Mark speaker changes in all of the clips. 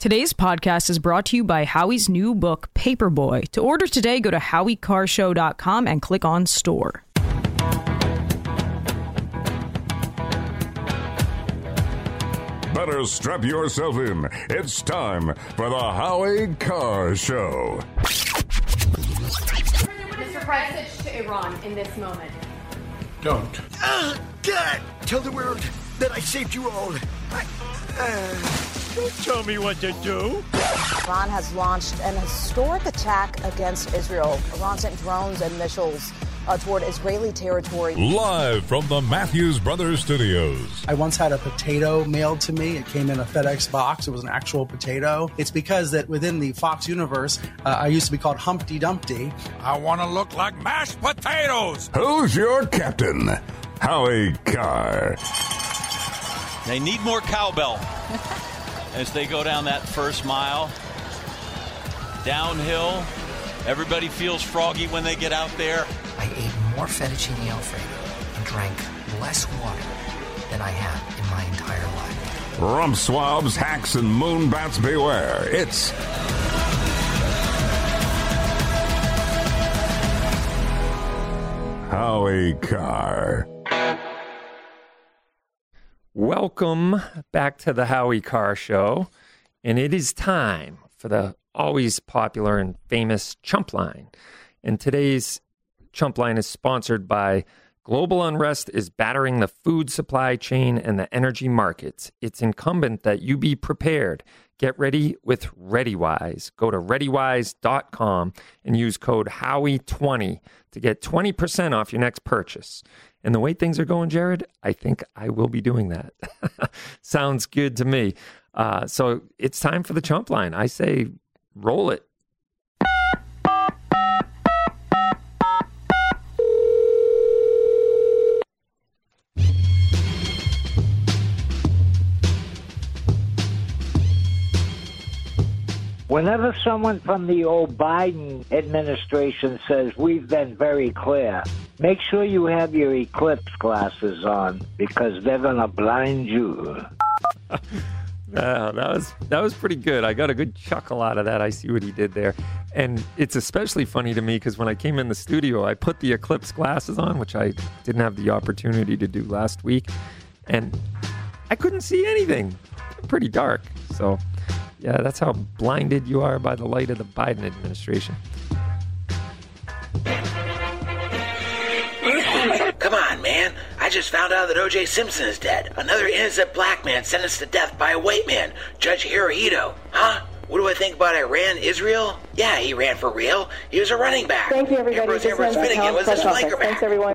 Speaker 1: Today's podcast is brought to you by Howie's new book, Paperboy. To order today, go to howiecarshow.com and click on store.
Speaker 2: Better strap yourself in. It's time for the Howie Carr Show.
Speaker 3: Mr. President, to Iran in this moment.
Speaker 4: Don't.
Speaker 5: God! Tell the world that I saved you all.
Speaker 4: Don't tell me what to do.
Speaker 6: Iran has launched an historic attack against Israel. Iran sent drones and missiles toward Israeli territory.
Speaker 2: Live from the Matthews Brothers Studios.
Speaker 7: I once had a potato mailed to me. It came in a FedEx box. It was an actual potato. It's because that within the Fox universe, I used to be called Humpty Dumpty.
Speaker 4: I want to look like mashed potatoes.
Speaker 2: Who's your captain? Howie Carr.
Speaker 8: They need more cowbell as they go down that first mile. Downhill. Everybody feels froggy when they get out there.
Speaker 9: I ate more fettuccine Alfredo and drank less water than I have in my entire life.
Speaker 2: Rump swabs, hacks, and moonbats beware. It's Howie Carr.
Speaker 10: Welcome back to the Howie Carr Show, and it is time for the always popular and famous Chump Line. And today's Chump Line is sponsored by Global Unrest is battering the food supply chain and the energy markets. It's incumbent that you be prepared. Get ready with ReadyWise. Go to ReadyWise.com and use code Howie20 to get 20% off your next purchase. And the way things are going, Jared, I think I will be doing that. Sounds good to me. So it's time for the Chump Line. I say roll it.
Speaker 11: Whenever someone from the old Biden administration says we've been very clear, make sure you have your eclipse glasses on because they're going to blind you.
Speaker 10: That was pretty good. I got a good chuckle out of that. I see what he did there. And it's especially funny to me because when I came in the studio, I put the eclipse glasses on, which I didn't have the opportunity to do last week. And I couldn't see anything. Pretty dark. So, yeah, that's how blinded you are by the light of the Biden administration.
Speaker 12: Come on, man. I just found out that O.J. Simpson is dead. Another innocent black man sentenced to death by a white man, Judge Hirohito. Huh? What do I think about Iran, Israel? Yeah, he ran for real. He was a running back.
Speaker 13: Thank you, everybody.
Speaker 12: Ambrose Finnegan was his flanker back.
Speaker 13: Thanks, everyone.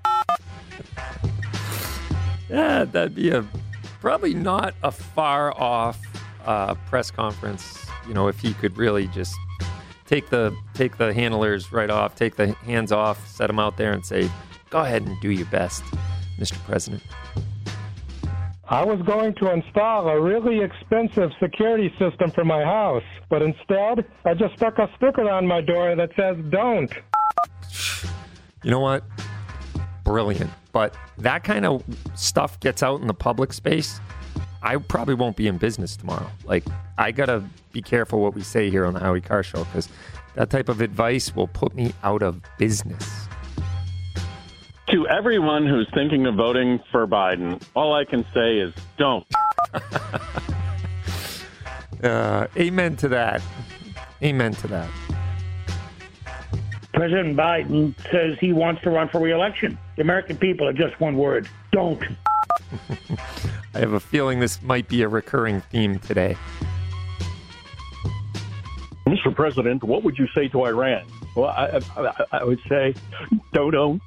Speaker 10: Yeah, that'd be probably not a far off press conference. You know, if he could really just take the handlers right off, take the hands off, set them out there and say, go ahead and do your best, Mr. President.
Speaker 14: I was going to install a really expensive security system for my house, but instead, I just stuck a sticker on my door that says, don't.
Speaker 10: You know what? Brilliant. But that kind of stuff gets out in the public space, I probably won't be in business tomorrow. Like, I got to be careful what we say here on the Howie Carr Show because that type of advice will put me out of business.
Speaker 15: To everyone who's thinking of voting for Biden, all I can say is don't.
Speaker 10: Amen to that. Amen to that.
Speaker 16: President Biden says he wants to run for re-election. The American people are just one word. Don't.
Speaker 10: I have a feeling this might be a recurring theme today.
Speaker 15: Mr. President, what would you say to Iran? Well, I would say, don't.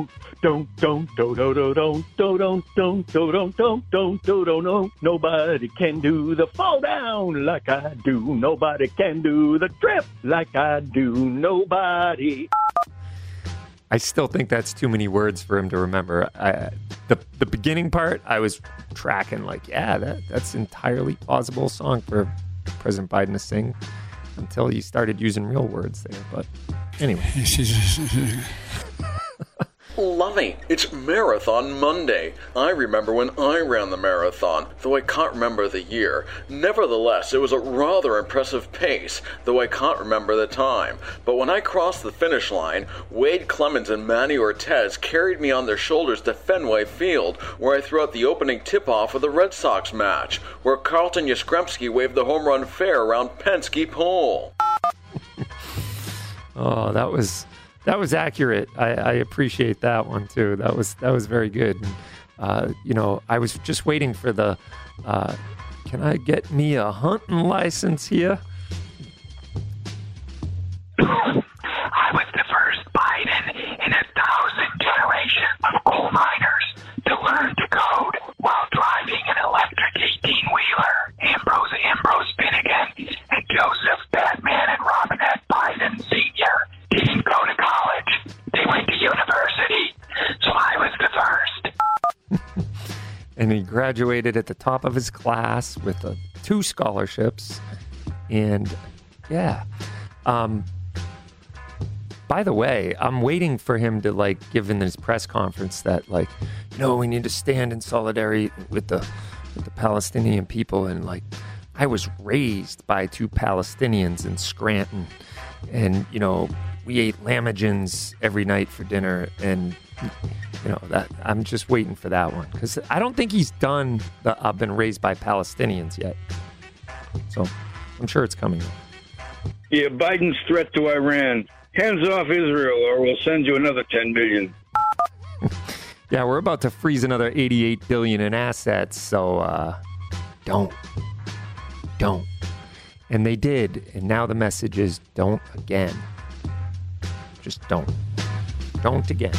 Speaker 15: Nobody can do the fall down like I do. Nobody can do the trip like I do. Nobody.
Speaker 10: I still think that's too many words for him to remember. The beginning part, I was tracking like, yeah, that's entirely plausible song for President Biden to sing until he started using real words there. But anyway.
Speaker 13: Lummy, it's Marathon Monday. I remember when I ran the marathon, though I can't remember the year. Nevertheless, it was a rather impressive pace, though I can't remember the time. But when I crossed the finish line, Wade Clemens and Manny Ortez carried me on their shoulders to Fenway Field, where I threw out the opening tip-off of the Red Sox match, where Carlton Yastrzemski waved the home run fair around Penske Pole.
Speaker 10: Oh, that was accurate. I appreciate that one too. That was very good. And, I was just waiting for the. Can I get me a hunting license here?
Speaker 17: I was the first Biden in 1,000 generations of coal miners to learn to code while driving an electric 18-wheeler. Ambrose Finnegan and Joseph Batman and Robinette Biden Sr. didn't go to college. They went to university, so I was the first.
Speaker 10: And he graduated at the top of his class with 2 scholarships. And, yeah. By the way, I'm waiting for him to, give in his press conference that, we need to stand in solidarity with the Palestinian people. And, I was raised by 2 Palestinians in Scranton. And, we ate lamagins every night for dinner. And, that I'm just waiting for that one. Because I don't think he's done the I've been raised by Palestinians yet. So I'm sure it's coming up.
Speaker 18: Yeah, Biden's threat to Iran. Hands off Israel or we'll send you another 10 million.
Speaker 10: Yeah, we're about to freeze another 88 billion in assets, so don't. And they did, and now the message is don't again. Just don't. Don't again.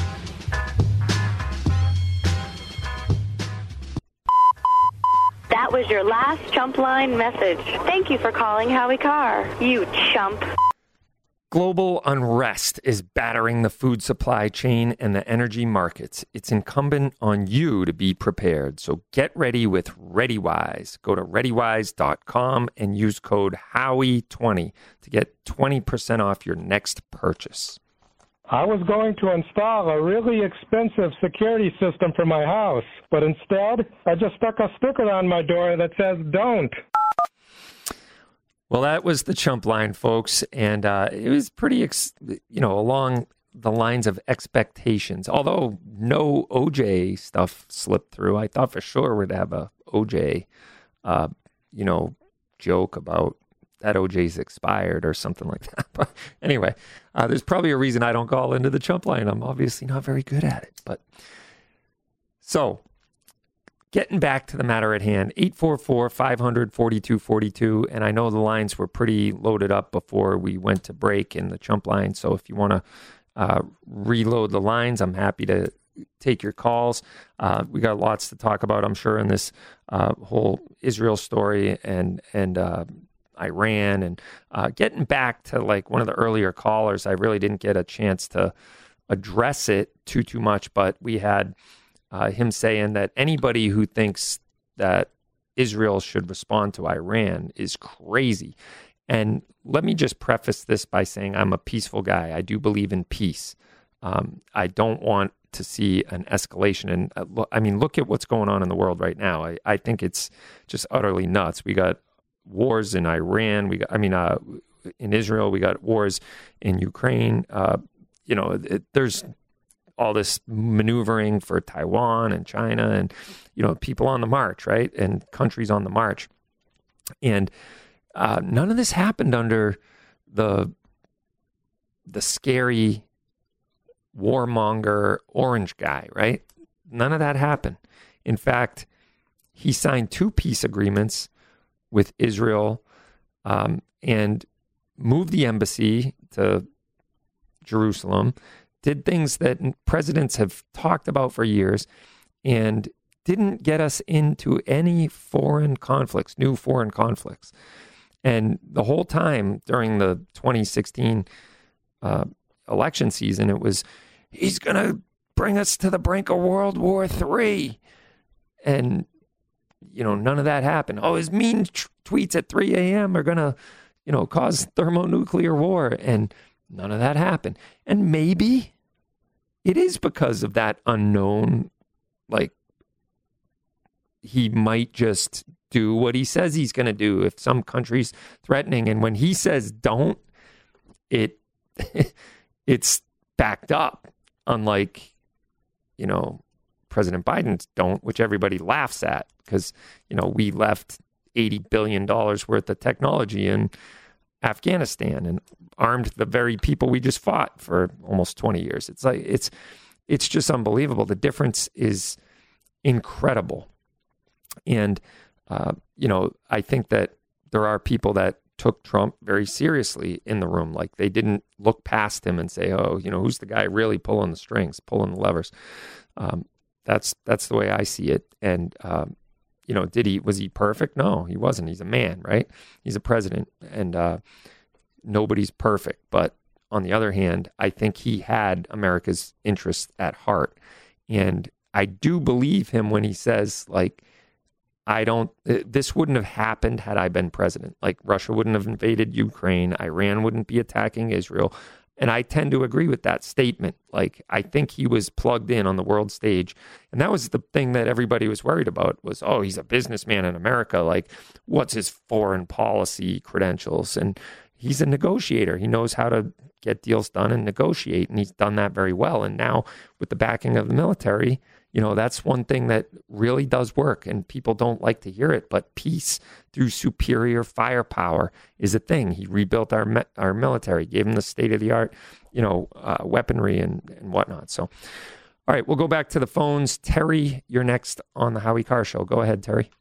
Speaker 19: That was your last Chump Line message. Thank you for calling Howie Carr, you chump.
Speaker 10: Global unrest is battering the food supply chain and the energy markets. It's incumbent on you to be prepared. So get ready with ReadyWise. Go to ReadyWise.com and use code Howie20 to get 20% off your next purchase.
Speaker 14: I was going to install a really expensive security system for my house, but instead, I just stuck a sticker on my door that says, don't.
Speaker 10: Well, that was the Chump Line, folks, and it was pretty, along the lines of expectations. Although no OJ stuff slipped through, I thought for sure we'd have a OJ, joke about that OJ's expired or something like that. But anyway, there's probably a reason I don't call into the Chump Line. I'm obviously not very good at it. But so, getting back to the matter at hand, 844-500-4242. And I know the lines were pretty loaded up before we went to break in the Chump Line. So if you want to reload the lines, I'm happy to take your calls. We got lots to talk about, I'm sure, in this whole Israel story and Iran. And getting back to one of the earlier callers, I really didn't get a chance to address it too much, but we had him saying that anybody who thinks that Israel should respond to Iran is crazy. And let me just preface this by saying I'm a peaceful guy. I do believe in peace. I don't want to see an escalation. And look at what's going on in the world right now. I think it's just utterly nuts. We got wars in Iran. In Israel. We got wars in Ukraine. There's all this maneuvering for Taiwan and China and, people on the march, right? And countries on the march. And none of this happened under the scary warmonger orange guy, right? None of that happened. In fact, he signed 2 peace agreements with Israel and moved the embassy to Jerusalem, did things that presidents have talked about for years, and didn't get us into any foreign conflicts, new foreign conflicts. And the whole time during the 2016 election season, it was, he's going to bring us to the brink of World War III. And, none of that happened. Oh, his mean tweets at 3 a.m. are going to, cause thermonuclear war. And none of that happened. And maybe it is because of that unknown, like, he might just do what he says he's going to do if some country's threatening. And when he says don't, it's backed up, unlike, President Biden's don't, which everybody laughs at because, we left $80 billion worth of technology in Afghanistan and armed the very people we just fought for almost 20 years. It's like, it's just unbelievable. The difference is incredible. And, I think that there are people that took Trump very seriously in the room. Like, they didn't look past him and say, oh, who's the guy really pulling the strings, pulling the levers? That's the way I see it. And, was he perfect? No, he wasn't. He's a man, right? He's a president, and nobody's perfect. But on the other hand, I think he had America's interests at heart. And I do believe him when he says, like, this wouldn't have happened had I been president. Like, Russia wouldn't have invaded Ukraine. Iran wouldn't be attacking Israel. And I tend to agree with that statement. Like, I think he was plugged in on the world stage. And that was the thing that everybody was worried about was, oh, he's a businessman in America. Like, what's his foreign policy credentials? And he's a negotiator. He knows how to get deals done and negotiate. And he's done that very well. And now with the backing of the military, that's one thing that really does work, and people don't like to hear it, but peace through superior firepower is a thing. He rebuilt our military, gave them the state-of-the-art, weaponry and whatnot. So, all right, we'll go back to the phones. Terry, you're next on the Howie Carr Show. Go ahead, Terry.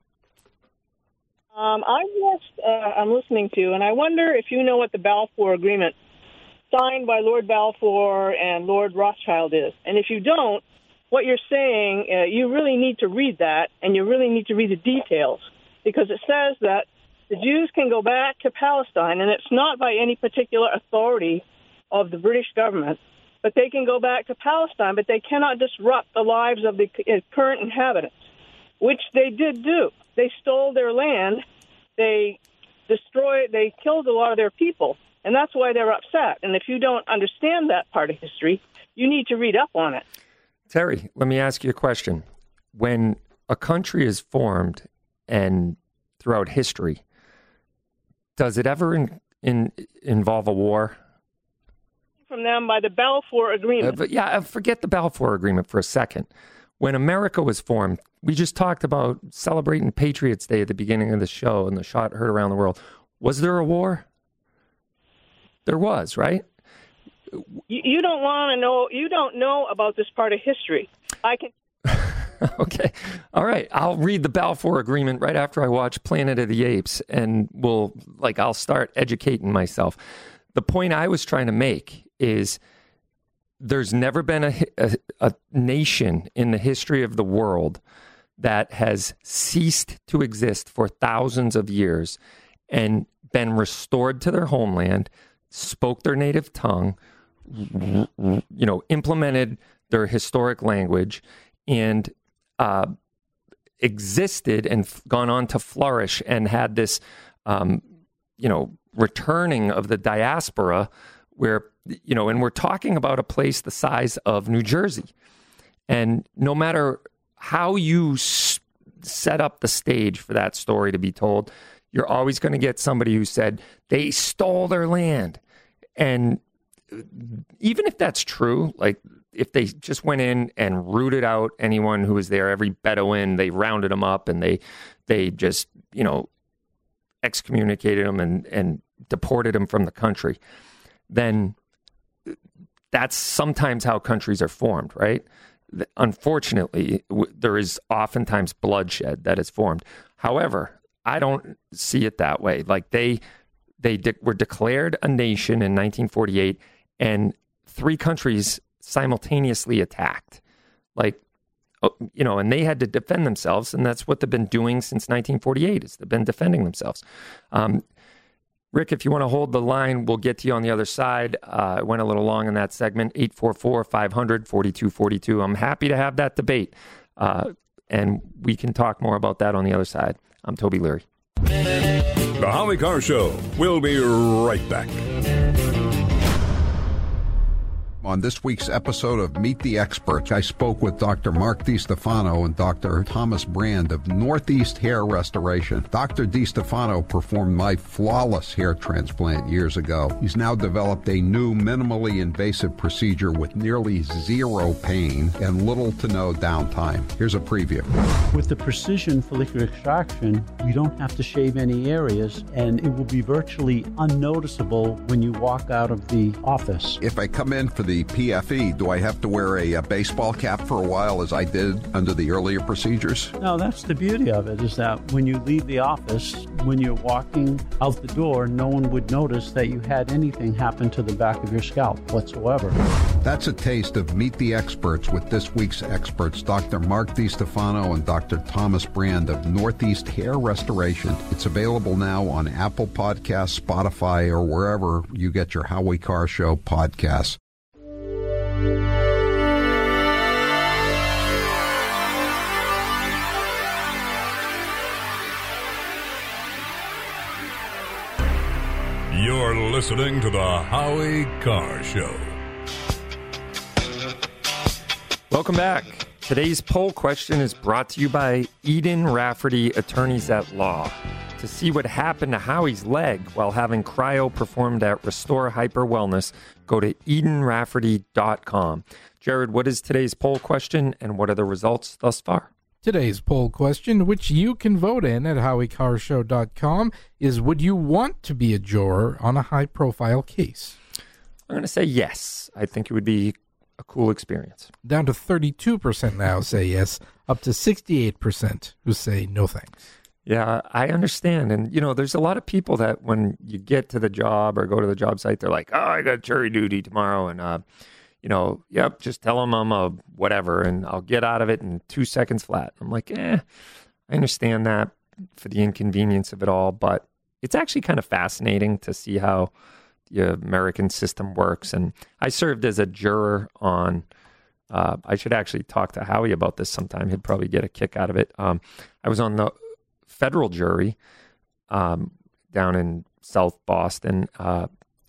Speaker 20: I'm listening to, and I wonder if you know what the Balfour Agreement signed by Lord Balfour and Lord Rothschild is. And if you don't, what you're saying, you really need to read that, and you really need to read the details, because it says that the Jews can go back to Palestine, and it's not by any particular authority of the British government, but they can go back to Palestine, but they cannot disrupt the lives of the current inhabitants, which they did do. They stole their land, they killed a lot of their people, and that's why they're upset. And if you don't understand that part of history, you need to read up on it.
Speaker 10: Terry, let me ask you a question. When a country is formed and throughout history, does it ever involve a war?
Speaker 20: From them by the Balfour Agreement.
Speaker 10: Forget the Balfour Agreement for a second. When America was formed, we just talked about celebrating Patriots Day at the beginning of the show and the shot heard around the world. Was there a war? There was, right?
Speaker 20: You don't want to know. You don't know about this part of history. I can.
Speaker 10: Okay. All right. I'll read the Balfour Agreement right after I watch Planet of the Apes, and I'll start educating myself. The point I was trying to make is there's never been a nation in the history of the world that has ceased to exist for thousands of years and been restored to their homeland, spoke their native tongue, implemented their historic language, and existed and gone on to flourish and had this, returning of the diaspora where, and we're talking about a place the size of New Jersey. And no matter how you set up the stage for that story to be told, you're always going to get somebody who said they stole their land. And even if that's true, like if they just went in and rooted out anyone who was there, every Bedouin, they rounded them up and they just, excommunicated them and deported them from the country, then that's sometimes how countries are formed, right? Unfortunately, there is oftentimes bloodshed that is formed. However, I don't see it that way. Like they were declared a nation in 1948, and 3 countries simultaneously attacked. And they had to defend themselves, and that's what they've been doing since 1948, is they've been defending themselves. Rick, if you want to hold the line, we'll get to you on the other side. I went a little long in that segment, 844-500-4242. I'm happy to have that debate, and we can talk more about that on the other side. I'm Toby Leary.
Speaker 2: The Howie Carr Show. We'll be right back.
Speaker 21: On this week's episode of Meet the Experts, I spoke with Dr. Mark DiStefano and Dr. Thomas Brand of Northeast Hair Restoration. Dr. DiStefano performed my flawless hair transplant years ago. He's now developed a new minimally invasive procedure with nearly zero pain and little to no downtime. Here's a preview.
Speaker 22: With the precision follicular extraction, you don't have to shave any areas, and it will be virtually unnoticeable when you walk out of the office.
Speaker 21: If I come in for the PFE, do I have to wear a baseball cap for a while as I did under the earlier procedures?
Speaker 22: No, that's the beauty of it, is that when you leave the office, when you're walking out the door, no one would notice that you had anything happen to the back of your scalp whatsoever.
Speaker 21: That's a taste of Meet the Experts with this week's experts, Dr. Mark DiStefano and Dr. Thomas Brand of Northeast Hair Restoration. It's available now on Apple Podcasts, Spotify, or wherever you get your Howie Carr Show podcasts.
Speaker 2: You're listening to the Howie Carr Show.
Speaker 10: Welcome back. Today's poll question is brought to you by Eden Rafferty Attorneys at Law. To see what happened to Howie's leg while having cryo performed at Restore Hyper Wellness, go to EdenRafferty.com. Jared, what is today's poll question and what are the results thus far?
Speaker 23: Today's poll question, which you can vote in at HowieCarrshow.com, is would you want to be a juror on a high-profile case?
Speaker 10: I'm going to say yes. I think it would be a cool experience.
Speaker 23: Down to 32% now say yes, up to 68% who say no thanks.
Speaker 10: Yeah, I understand. And, you know, there's a lot of people that when you get to the job or go to the job site, they're like, oh, I got jury duty tomorrow. And, yep, just tell them I'm a whatever and I'll get out of it in 2 seconds flat. I'm like, I understand that for the inconvenience of it all. But it's actually kind of fascinating to see how the American system works. And I served as a juror on, I should actually talk to Howie about this sometime. He'd probably get a kick out of it. I was on the federal jury down in South Boston I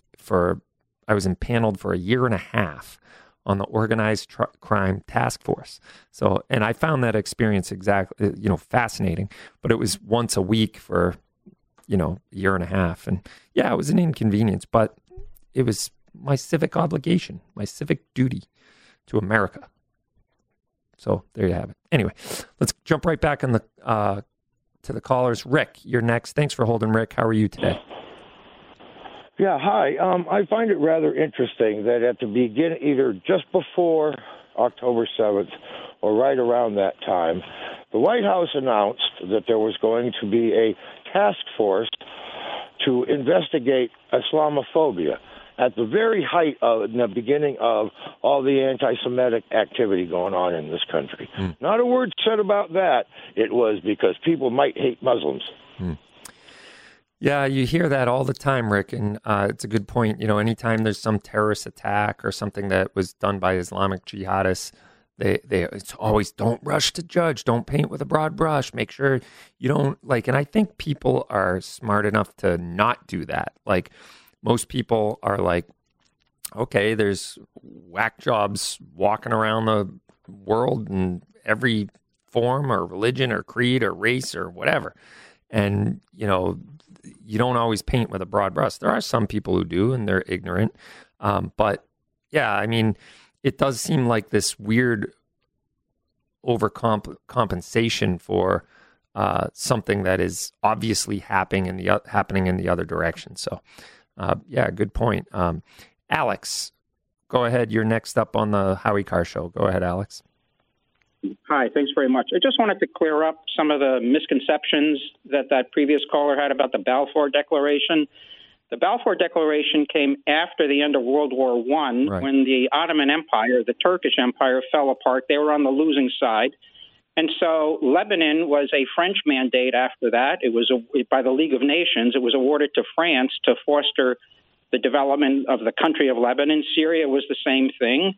Speaker 10: was impaneled for a year and a half on the organized crime task force. So, and I found that experience fascinating, but it was once a week for, a year and a half. And yeah, it was an inconvenience, but it was my civic obligation, my civic duty to America. So there you have it. Anyway, let's jump right back on the, to the callers. Rick, you're next. Thanks for holding, Rick. How are you today?
Speaker 24: Yeah, hi. I find it rather interesting that at the beginning, either just before October 7th or right around that time, the White House announced that there was going to be a task force to investigate Islamophobia at the very height of, in the beginning of all the anti-Semitic activity going on in this country. Not a word said about that. It was because people might hate Muslims.
Speaker 10: Yeah, you hear that all the time, Rick, and it's a good point. Anytime there's some terrorist attack or something that was done by Islamic jihadists, it's always don't rush to judge, don't paint with a broad brush, make sure you don't and I think people are smart enough to not do that. Most people are like, okay, there's whack jobs walking around the world in every form or religion or creed or race or whatever. And, you don't always paint with a broad brush. There are some people who do, and they're ignorant. But yeah, I mean, it does seem like this weird overcompensation for something that is obviously happening in the other direction. So, yeah, good point. Alex, go ahead. You're next up on the Howie Carr Show. Go ahead, Alex.
Speaker 25: Hi, thanks very much. I just wanted to clear up some of the misconceptions that previous caller had about the Balfour Declaration. The Balfour Declaration came after the end of World War I, right, when the Ottoman Empire, the Turkish Empire, fell apart. They were on the losing side. And so Lebanon was a French mandate after that. It was by the League of Nations. It was awarded to France to foster the development of the country of Lebanon. Syria was the same thing.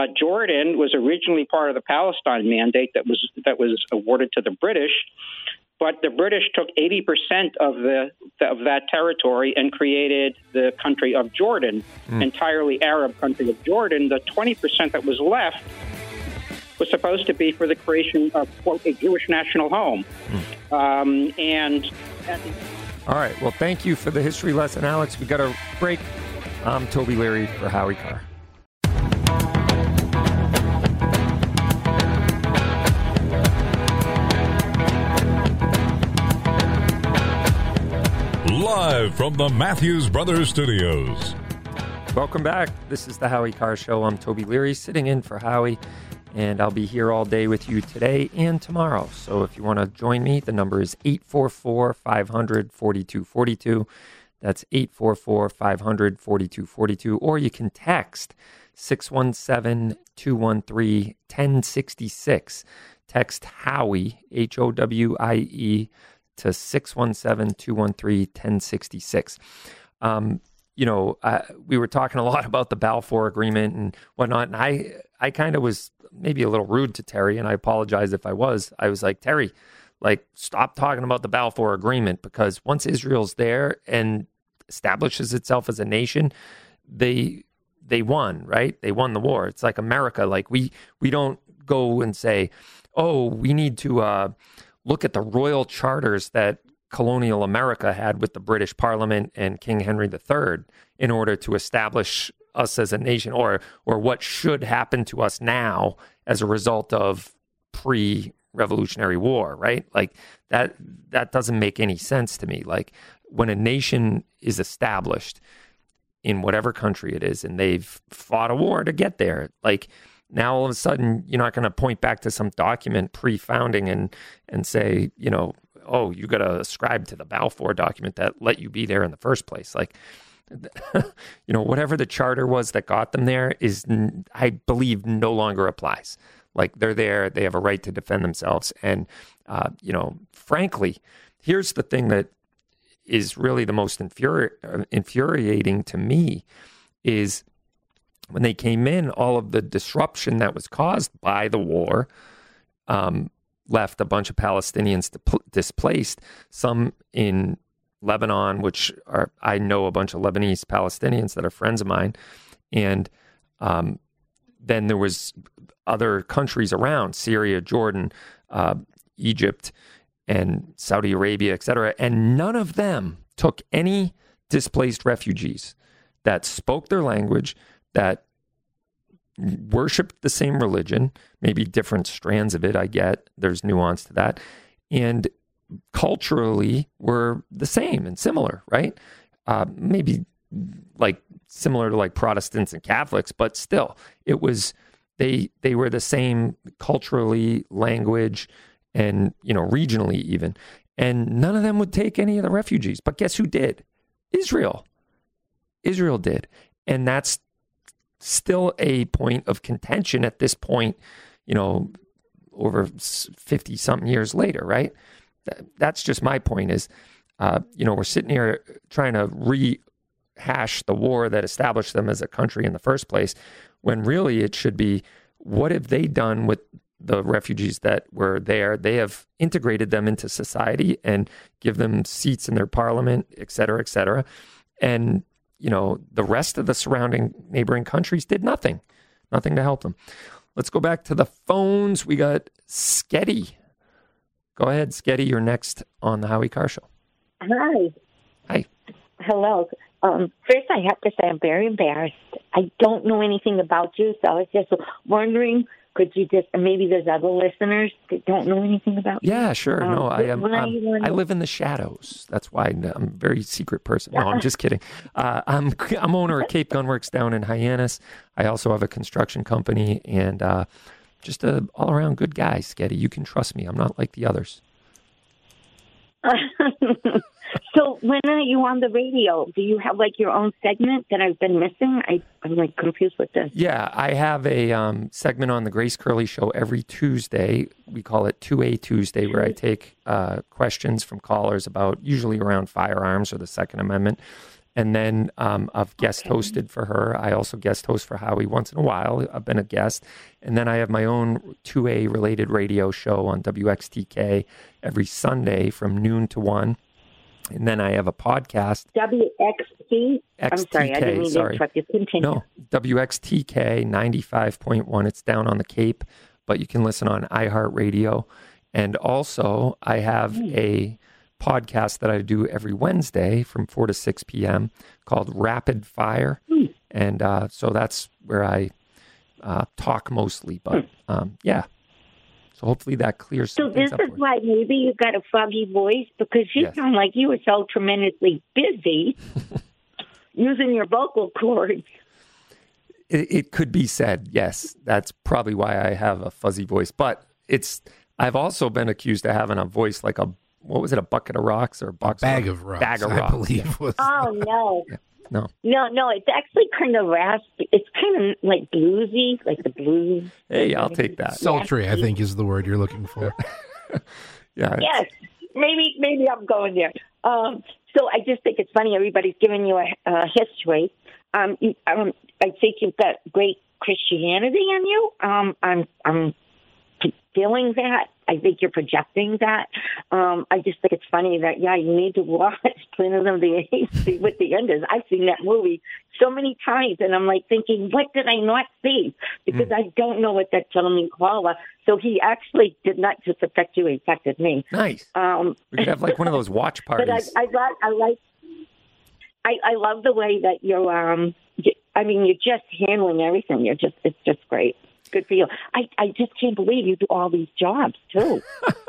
Speaker 25: Jordan was originally part of the Palestine mandate that was awarded to the British. But the British took 80% of that territory and created the country of Jordan, entirely Arab country of Jordan. The 20% that was left was supposed to be for the creation of, quote, a Jewish national home.
Speaker 10: All right. Well, thank you for the history lesson, Alex. We got a break. I'm Toby Leary for Howie Carr.
Speaker 2: Live from the Matthews Brothers Studios.
Speaker 10: Welcome back. This is the Howie Carr Show. I'm Toby Leary, sitting in for Howie, and I'll be here all day with you today and tomorrow. So if you want to join me, the number is 844-500-4242. That's 844-500-4242. Or you can text 617-213-1066. Text Howie, Howie, to 617-213-1066. We were talking a lot about the Balfour Agreement and whatnot, and I kind of was maybe a little rude to Terry, and I apologize if I was. I was like, Terry, stop talking about the Balfour Agreement, because once Israel's there and establishes itself as a nation, they won, right? They won the war. It's like America. We don't go and say, oh, we need to look at the royal charters that colonial America had with the British Parliament and King Henry III in order to establish us as a nation, or what should happen to us now as a result of pre-Revolutionary War, right? That doesn't make any sense to me. When a nation is established in whatever country it is, and they've fought a war to get there, now all of a sudden you're not going to point back to some document pre-founding and say, oh, you got to ascribe to the Balfour document that let you be there in the first place. Whatever the charter was that got them there is, I believe, no longer applies. They're there, they have a right to defend themselves. And, frankly, here's the thing that is really the most infuriating to me is when they came in, all of the disruption that was caused by the war left a bunch of Palestinians displaced, some in Lebanon, I know a bunch of Lebanese Palestinians that are friends of mine. And then there was other countries around, Syria, Jordan, Egypt, and Saudi Arabia, etc. And none of them took any displaced refugees that spoke their language, that worshiped the same religion, maybe different strands of it, I get. There's nuance to that. And culturally were the same and similar, right? Maybe similar to Protestants and Catholics, but still, it was, they were the same culturally, language, and, regionally even. And none of them would take any of the refugees. But guess who did? Israel. Israel did. And that's still a point of contention at this point, over 50-something years later, right? That's just my point is, we're sitting here trying to rehash the war that established them as a country in the first place, when really it should be, what have they done with the refugees that were there? They have integrated them into society and give them seats in their parliament, et cetera, et cetera. And, the rest of the surrounding neighboring countries did nothing to help them. Let's go back to the phones. We got Sketty. Go ahead, Sketty. You're next on the Howie Carr Show.
Speaker 1: Hi.
Speaker 10: Hi.
Speaker 1: Hello. First, I have to say I'm very embarrassed. I don't know anything about you, so I was just wondering, could you just, maybe there's other listeners that don't know anything about you?
Speaker 10: Yeah, sure. No, I live in the shadows. That's why I'm a very secret person. No, I'm just kidding. I'm owner of Cape Gunworks down in Hyannis. I also have a construction company, and just a all-around good guy, Sketty. You can trust me. I'm not like the others.
Speaker 1: So when are you on the radio? Do you have your own segment that I've been missing? I'm confused with this.
Speaker 10: Yeah, I have a segment on the Grace Curley Show every Tuesday. We call it 2A Tuesday, where I take questions from callers about, usually around firearms or the Second Amendment. And then I've guest hosted for her. I also guest host for Howie once in a while. I've been a guest. And then I have my own 2A related radio show on WXTK every Sunday from noon to 1. And then I have a podcast.
Speaker 1: WXT? I'm sorry, I didn't mean to interrupt you. Continue.
Speaker 10: No, WXTK 95.1. It's down on the Cape, but you can listen on iHeartRadio. And also, I have a podcast that I do every Wednesday from 4 to 6 p.m. called Rapid Fire. And so that's where I talk mostly. But yeah. So hopefully that clears some things up.
Speaker 1: So this is why maybe you got a foggy voice, because you sound like you were so tremendously busy using your vocal cords.
Speaker 10: It could be said, yes. That's probably why I have a fuzzy voice. But I've also been accused of having a voice like a bucket of rocks or a box
Speaker 23: bag of rocks?
Speaker 10: Bag of
Speaker 23: I
Speaker 10: rocks.
Speaker 23: believe was.
Speaker 1: Oh, no.
Speaker 10: Yeah. No.
Speaker 1: No, it's actually kind of raspy. It's kind of like bluesy, like the blues.
Speaker 10: Hey, I'll take that.
Speaker 23: Sultry, I think, is the word you're looking for.
Speaker 10: Yeah.
Speaker 1: Yes, maybe I'm going there. So I just think it's funny. Everybody's giving you a history. I think you've got great Christianity in you. I'm feeling that. I think you're projecting that. I just think it's funny that, you need to watch Planet of the Apes, see what the end is. I've seen that movie so many times, and I'm like thinking, what did I not see? Because I don't know what that gentleman called. So he actually did not just affect you, he affected me.
Speaker 10: Nice. We could have like one of those watch parties.
Speaker 1: But I love the way that you're, you're just handling everything. It's just great. Good for you. I just can't believe you do all these jobs, too.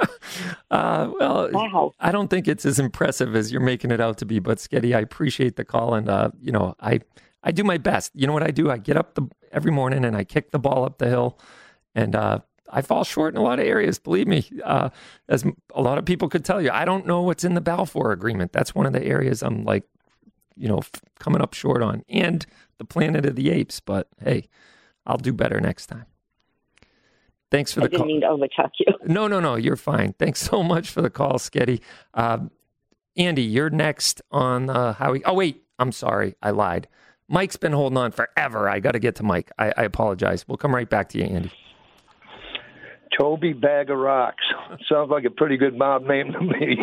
Speaker 10: Wow. I don't think it's as impressive as you're making it out to be, but Sketty, I appreciate the call. And, I do my best. You know what I do? I get up every morning and I kick the ball up the hill, and I fall short in a lot of areas, believe me. As a lot of people could tell you, I don't know what's in the Balfour Agreement. That's one of the areas I'm like, coming up short on, and the Planet of the Apes. But hey, I'll do better next time. Thanks for the call.
Speaker 1: I didn't mean to overtalk you.
Speaker 10: No, you're fine. Thanks so much for the call, Sketty. Andy, you're next on Howie. Oh, wait, I'm sorry. I lied. Mike's been holding on forever. I got to get to Mike. I apologize. We'll come right back to you, Andy.
Speaker 18: Toby Bag of Rocks. Sounds like a pretty good mob name to me.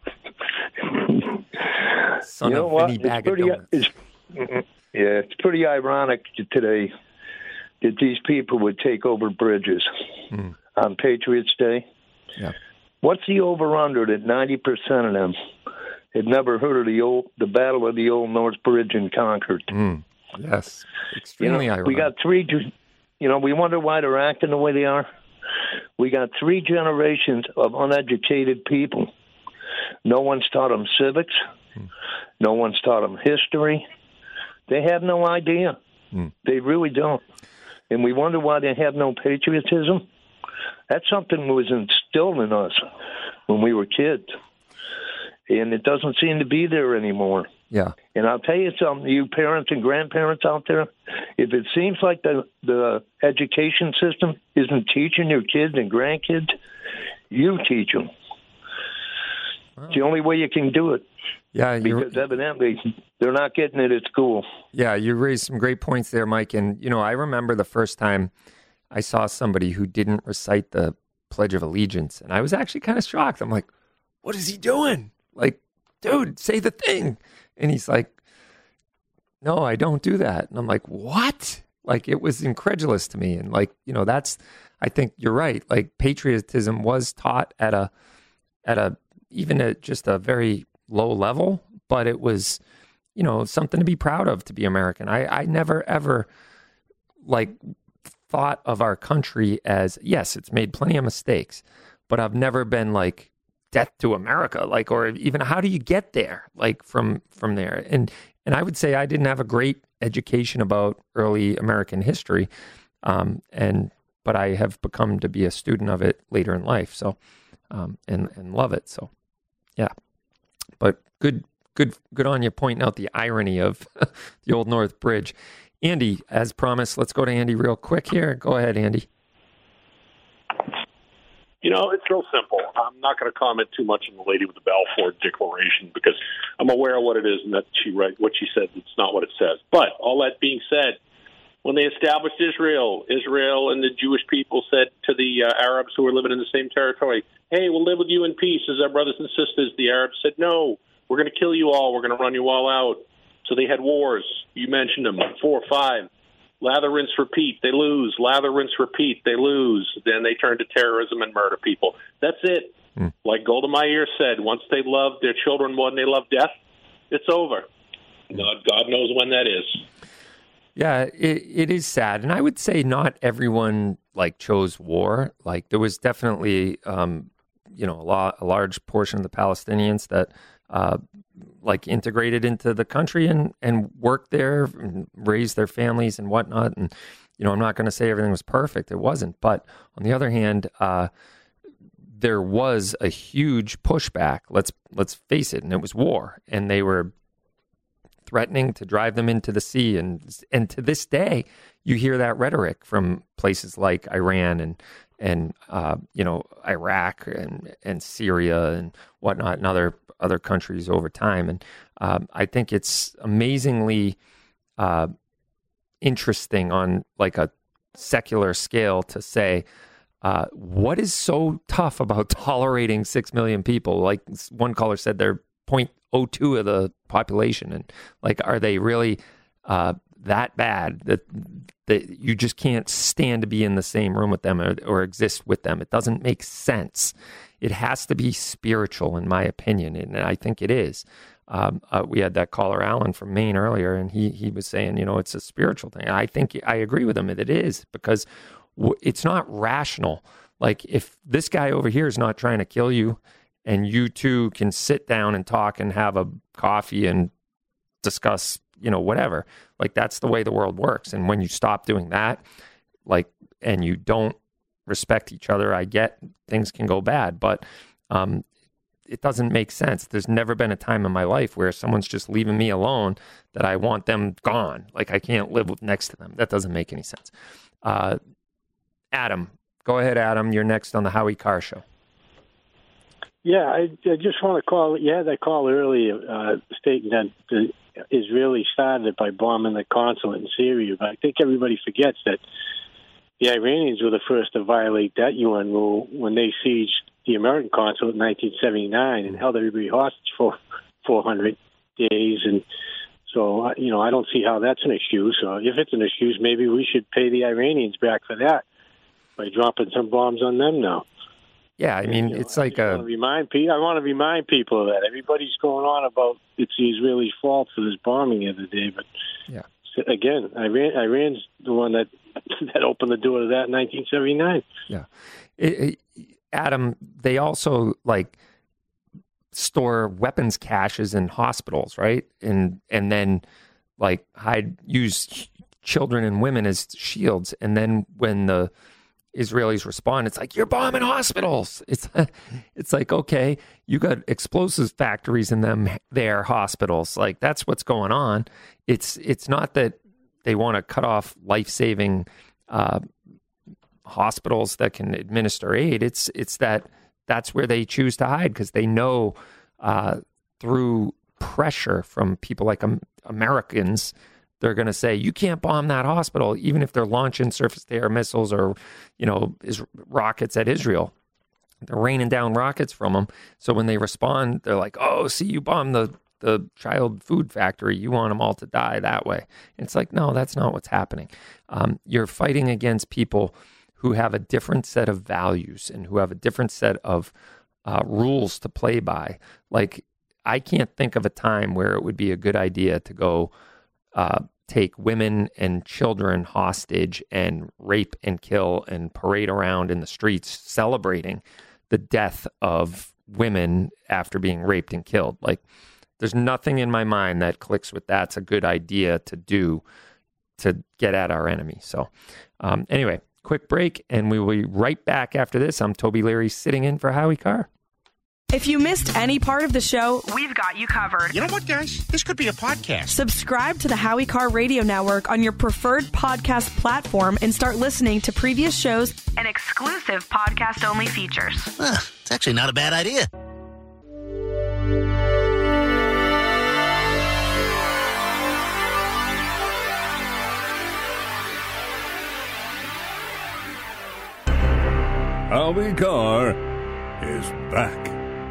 Speaker 10: Son of Vinny Bag of Donuts.
Speaker 18: It's pretty ironic today that these people would take over bridges on Patriots Day.
Speaker 10: Yeah.
Speaker 18: What's the over-under that 90% of them had never heard of the Battle of the Old North Bridge in Concord?
Speaker 10: Yes, extremely ironic.
Speaker 18: We got we wonder why they're acting the way they are. We got 3 generations of uneducated people. No one's taught them civics. No one's taught them history. They have no idea. They really don't. And we wonder why they have no patriotism. That's something that was instilled in us when we were kids. And it doesn't seem to be there anymore.
Speaker 10: Yeah.
Speaker 18: And I'll tell you something, you parents and grandparents out there, if it seems like the education system isn't teaching your kids and grandkids, you teach them. It's the only way you can do it.
Speaker 10: Yeah,
Speaker 18: because evidently they're not getting it at school.
Speaker 10: Yeah, you raised some great points there, Mike. And, I remember the first time I saw somebody who didn't recite the Pledge of Allegiance, and I was actually kind of shocked. I'm like, what is he doing? Like, dude, say the thing. And he's like, no, I don't do that. And I'm like, what? Like, it was incredulous to me. And I think you're right. Like, patriotism was taught at just a very low level, but it was, something to be proud of to be American. I never, ever, thought of our country as, yes, it's made plenty of mistakes, but I've never been like, death to America, or even how do you get there, from there? And I would say I didn't have a great education about early American history, but I have become to be a student of it later in life. So, and love it. So, yeah. But good on you pointing out the irony of the Old North Bridge. Andy, as promised, let's go to Andy real quick here. Go ahead, Andy.
Speaker 3: You know, it's real simple. I'm not going to comment too much on the lady with the Balfour Declaration because I'm aware of what it is and that what she said, it's not what it says. But all that being said, when they established Israel and the Jewish people said to the Arabs who were living in the same territory, hey, we'll live with you in peace as our brothers and sisters. The Arabs said, no, we're going to kill you all. We're going to run you all out. So they had wars. You mentioned them, 4 or 5. Lather, rinse, repeat. They lose. Lather, rinse, repeat. They lose. Then they turn to terrorism and murder people. That's it. Like Golda Meir said, once they love their children more than they love death, it's over. God knows when that is.
Speaker 10: Yeah, it is sad. And I would say not everyone chose war. Like there was definitely, a large portion of the Palestinians that integrated into the country and worked there and raised their families and whatnot. And, I'm not going to say everything was perfect. It wasn't. But on the other hand, there was a huge pushback. Let's face it. And it was war. And they were threatening to drive them into the sea. And to this day, you hear that rhetoric from places like Iran and Iraq and Syria and whatnot and other countries over time. And I think it's amazingly interesting on a secular scale to say, what is so tough about tolerating 6 million people? Like one caller said, they're 0.02 of the population. And are they really that bad that you just can't stand to be in the same room with them or exist with them? It doesn't make sense. It has to be spiritual, in my opinion, and I think it is. We had that caller, Alan, from Maine earlier, and he was saying, it's a spiritual thing. I think I agree with him that it is, because it's not rational. Like, if this guy over here is not trying to kill you, and you two can sit down and talk and have a coffee and discuss, whatever, that's the way the world works. And when you stop doing that, and you don't respect each other, I get things can go bad, but it doesn't make sense. There's never been a time in my life where someone's just leaving me alone that I want them gone. I can't live next to them. That doesn't make any sense. Adam, go ahead, Adam. You're next on the Howie Carr Show.
Speaker 4: Yeah, I just want to call. You had that call earlier stating that the Israelis started by bombing the consulate in Syria, but I think everybody forgets that the Iranians were the first to violate that UN rule when they sieged the American consulate in 1979 and held everybody hostage for 400 days. And so, I don't see how that's an excuse. If it's an excuse, maybe we should pay the Iranians back for that by dropping some bombs on them now.
Speaker 10: Yeah, I mean, it's I want
Speaker 4: to remind people of that. Everybody's going on about it's the Israelis' fault for this bombing the other day, but
Speaker 10: yeah,
Speaker 4: again, Iran's the one that opened the door to that in 1979.
Speaker 10: Yeah, Adam, they also store weapons caches in hospitals, right? And then use children and women as shields. And then when the Israelis respond, it's you're bombing hospitals. It's okay, you got explosives factories in their hospitals. That's what's going on. It's not that they want to cut off life-saving hospitals that can administer aid. It's that's where they choose to hide, because they know through pressure from people like Americans, they're going to say, you can't bomb that hospital, even if they're launching surface-to-air missiles or, rockets at Israel. They're raining down rockets from them. So when they respond, they're like, oh, see, you bombed the child food factory. You want them all to die that way. And it's no, that's not what's happening. You're fighting against people who have a different set of values and who have a different set of rules to play by. I can't think of a time where it would be a good idea to go take women and children hostage and rape and kill and parade around in the streets celebrating the death of women after being raped and killed. There's nothing in my mind that clicks with that's a good idea to do to get at our enemy. So anyway, quick break, and we will be right back after this. I'm Toby Leary, sitting in for Howie Carr.
Speaker 5: If you missed any part of the show, we've got you covered.
Speaker 6: You know what, guys? This could be a podcast.
Speaker 5: Subscribe to the Howie Carr Radio Network on your preferred podcast platform and start listening to previous shows and exclusive podcast-only features.
Speaker 7: It's actually not a bad idea.
Speaker 2: Howie Carr is back.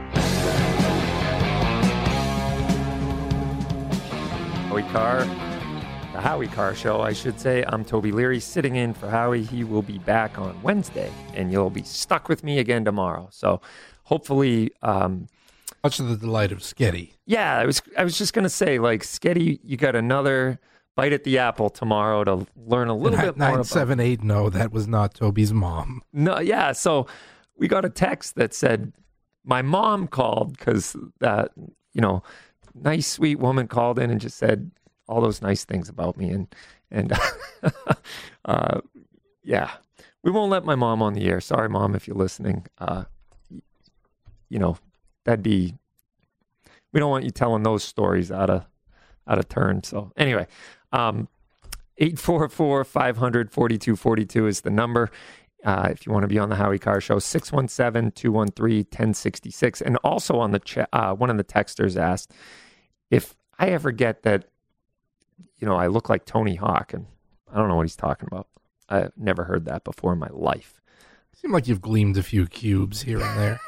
Speaker 10: Howie Carr, the Howie Carr Show, I should say. I'm Toby Leary, sitting in for Howie. He will be back on Wednesday, and you'll be stuck with me again tomorrow. So hopefully...
Speaker 23: much of the delight of Sketty.
Speaker 10: Yeah, I was just going to say, like, Sketty, you got another bite at the apple tomorrow to learn a little bit more about...
Speaker 23: 978, no, that was not Toby's mom.
Speaker 10: No, yeah, so we got a text that said, my mom called because that, nice, sweet woman called in and just said all those nice things about me. And yeah, we won't let my mom on the air. Sorry, Mom, if you're listening. That'd be, we don't want you telling those stories out of turn. So anyway, 844-500-4242 is the number. If you want to be on the Howie Carr Show, 617-213-1066. And also on the chat, one of the texters asked if I ever get that, I look like Tony Hawk, and I don't know what he's talking about. I've never heard that before in my life.
Speaker 23: Seemed like you've gleamed a few cubes here and there.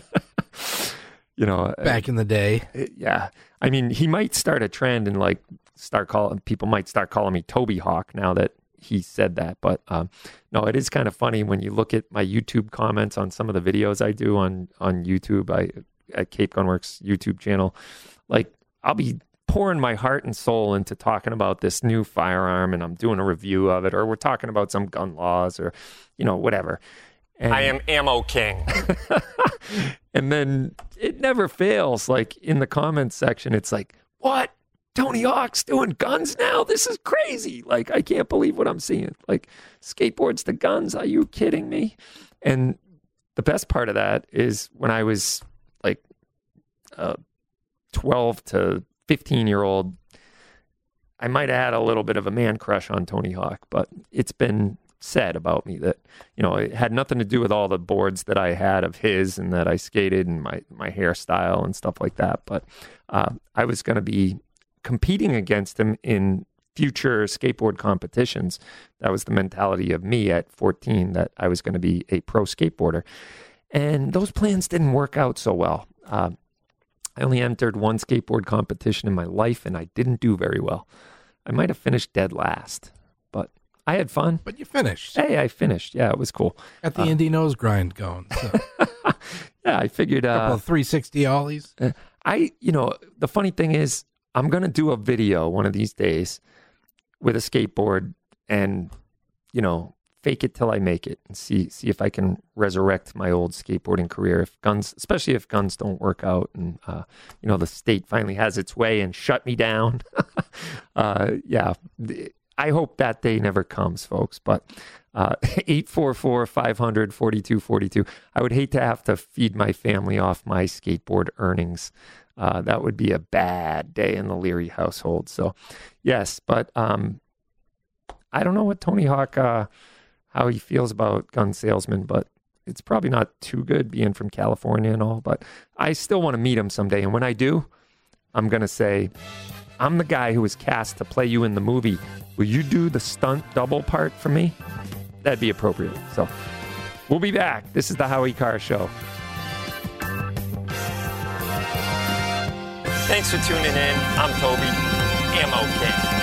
Speaker 23: Back in the day.
Speaker 10: Yeah. I mean, he might start a trend and people might start calling me Toby Hawk now that he said that. But no, it is kind of funny when you look at my YouTube comments on some of the videos I do on YouTube, at Cape Gunworks YouTube channel. Like, I'll be pouring my heart and soul into talking about this new firearm, and I'm doing a review of it, or we're talking about some gun laws, or, whatever. And I am Ammo King. And then it never fails. Like, in the comments section, it's like, what? Tony Hawk's doing guns now? This is crazy. Like, I can't believe what I'm seeing. Like, skateboards to guns? Are you kidding me? And the best part of that is when I was like 12 to 15-year-old, I might have had a little bit of a man crush on Tony Hawk, but it's been said about me that, it had nothing to do with all the boards that I had of his and that I skated and my hairstyle and stuff like that. But I was going to be competing against him in future skateboard competitions. That was the mentality of me at 14, that I was going to be a pro skateboarder. And those plans didn't work out so well. I only entered one skateboard competition in my life, and I didn't do very well. I might have finished dead last, but I had fun.
Speaker 23: But you finished.
Speaker 10: Hey, I finished. Yeah, it was cool.
Speaker 23: Got the Indy nose grind going. So.
Speaker 10: Yeah, I figured...
Speaker 23: a couple of 360 ollies.
Speaker 10: The funny thing is, I'm going to do a video one of these days with a skateboard and, fake it till I make it and see if I can resurrect my old skateboarding career. Especially if guns don't work out and, the state finally has its way and shut me down. Yeah, I hope that day never comes, folks. But 844-500-4242. I would hate to have to feed my family off my skateboard earnings. That would be a bad day in the Leary household. So, yes, but I don't know what Tony Hawk, how he feels about gun salesmen, but it's probably not too good being from California and all. But I still want to meet him someday. And when I do, I'm going to say, I'm the guy who was cast to play you in the movie. Will you do the stunt double part for me? That'd be appropriate. So we'll be back. This is the Howie Carr Show. Thanks for tuning in. I'm Toby, Ammo King.